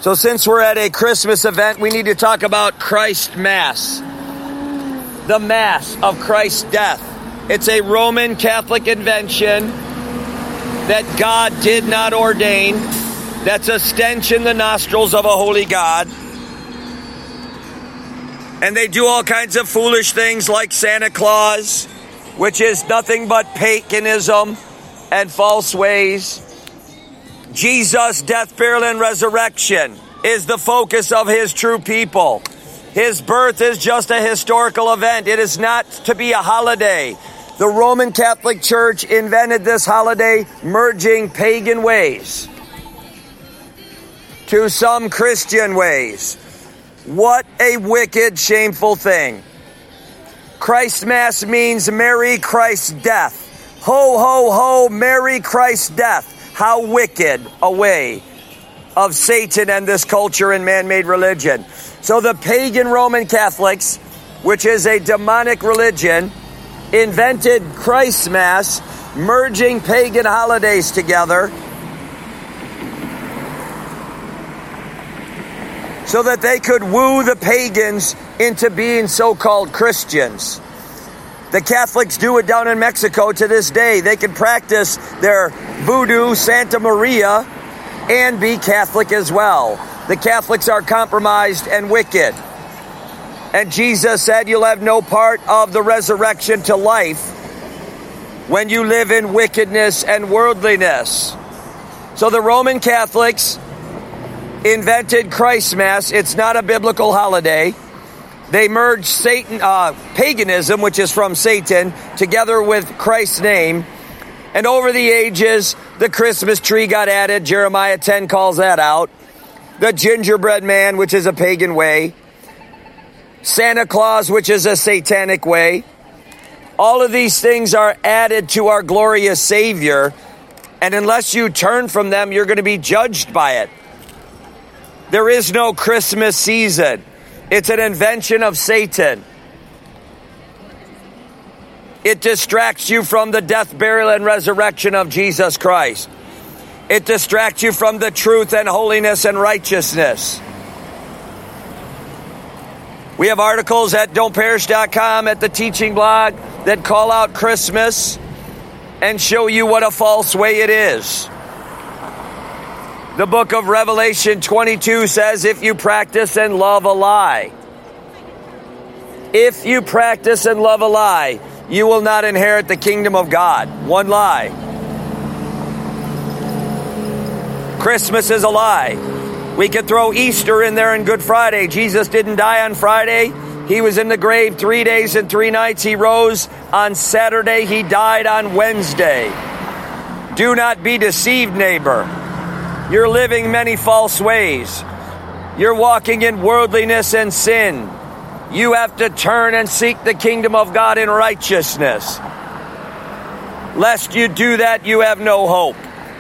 So since we're at a Christmas event, we need to talk about Christ Mass. The Mass of Christ's death. It's a Roman Catholic invention that God did not ordain. That's a stench in the nostrils of a holy God. And they do all kinds of foolish things like Santa Claus, which is nothing but paganism and false ways. Jesus' death, burial, and resurrection is the focus of his true people. His birth is just a historical event. It is not to be a holiday. The Roman Catholic Church invented this holiday, merging pagan ways to some Christian ways. What a wicked, shameful thing. Christ Mass means Merry Christ's death. Ho, ho, ho, Merry Christ's death. How wicked a way of Satan and this culture and man-made religion. So the pagan Roman Catholics, which is a demonic religion, invented Christ Mass, merging pagan holidays together so that they could woo the pagans into being so-called Christians. The Catholics do it down in Mexico to this day. They can practice their voodoo, Santa Maria, and be Catholic as well. The Catholics are compromised and wicked. And Jesus said you'll have no part of the resurrection to life when you live in wickedness and worldliness. So the Roman Catholics invented Christ Mass. It's not a biblical holiday. They merged paganism, which is from Satan, together with Christ's name. And over the ages, the Christmas tree got added. Jeremiah 10 calls that out. The gingerbread man, which is a pagan way. Santa Claus, which is a satanic way. All of these things are added to our glorious Savior. And unless you turn from them, you're going to be judged by it. There is no Christmas season. It's an invention of Satan. It distracts you from the death, burial, and resurrection of Jesus Christ. It distracts you from the truth and holiness and righteousness. We have articles at don'tperish.com, at the teaching blog, that call out Christmas and show you what a false way it is. The book of Revelation 22 says, if you practice and love a lie, if you practice and love a lie, you will not inherit the kingdom of God. One lie. Christmas is a lie. We could throw Easter in there and Good Friday. Jesus didn't die on Friday. He was in the grave 3 days and 3 nights. He rose on Saturday. He died on Wednesday. Do not be deceived, neighbor. You're living many false ways. You're walking in worldliness and sin. You have to turn and seek the kingdom of God in righteousness. Lest you do that, you have no hope.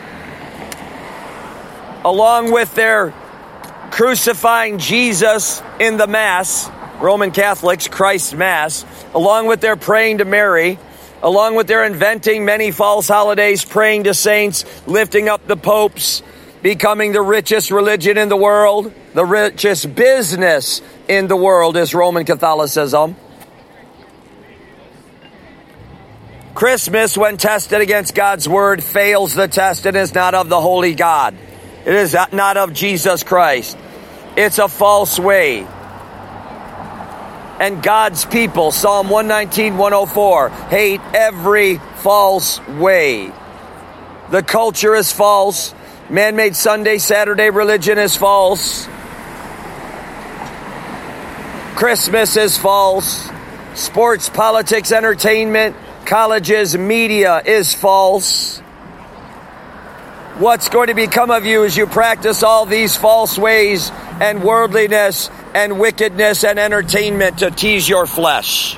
Along with their crucifying Jesus in the Mass, Roman Catholics, Christ Mass, along with their praying to Mary, along with their inventing many false holidays, praying to saints, lifting up the popes, becoming the richest religion in the world, the richest business in the world is Roman Catholicism. Christmas, when tested against God's word, fails the test and is not of the holy God. It is not of Jesus Christ. It's a false way. And God's people, Psalm 119, 104, hate every false way. The culture is false. Man-made Sunday, Saturday religion is false. Christmas is false. Sports, politics, entertainment, colleges, media is false. What's going to become of you as you practice all these false ways and worldliness and wickedness and entertainment to tease your flesh?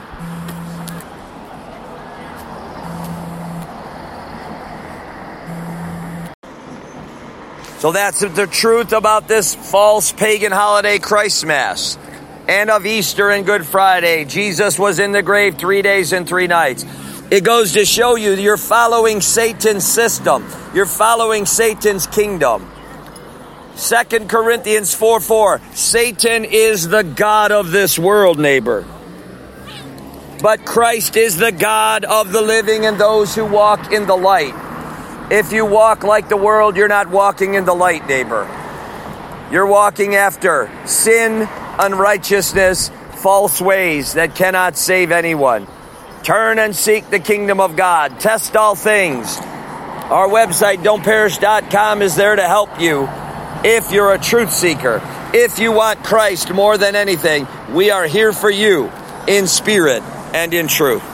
So that's the truth about this false pagan holiday, Christ Mass, and of Easter and Good Friday. Jesus was in the grave 3 days and 3 nights. It goes to show you you're following Satan's system. You're following Satan's kingdom. 2 Corinthians 4:4. Satan is the god of this world, neighbor. But Christ is the God of the living and those who walk in the light. If you walk like the world, you're not walking in the light, neighbor. You're walking after sin, unrighteousness, false ways that cannot save anyone. Turn and seek the kingdom of God. Test all things. Our website, don'tperish.com, is there to help you. If you're a truth seeker, if you want Christ more than anything, we are here for you in spirit and in truth.